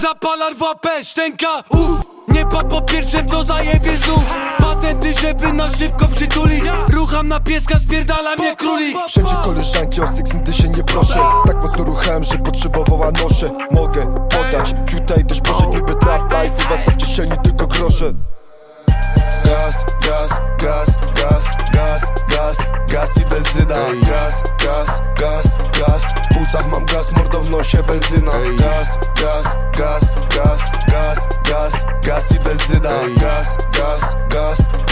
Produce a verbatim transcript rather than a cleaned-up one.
Zapalar w łapę, szczęka, uff. Nie pa po pierwszym, to zajebie znów. Patenty, żeby na szybko przytulić. Rucham na pieska, spierdala mnie królik. Wszędzie koleżanki, o seks nigdy się nie proszę. Tak mocno ruchałem, że potrzebowała nosze. Mogę podać, fiuta i też poszedł niby trap life. U was w kieszeni tylko grosze. Gaz, gaz, gaz, gaz, gaz, gaz, gaz i benzyna. Gaz, gaz, gaz, gaz. W płucach mam gaz, mordo w nosie benzyna. Gaz, gaz, gaz, gaz, gaz, gaz, gaz i benzyna. Gaz, gaz, gaz.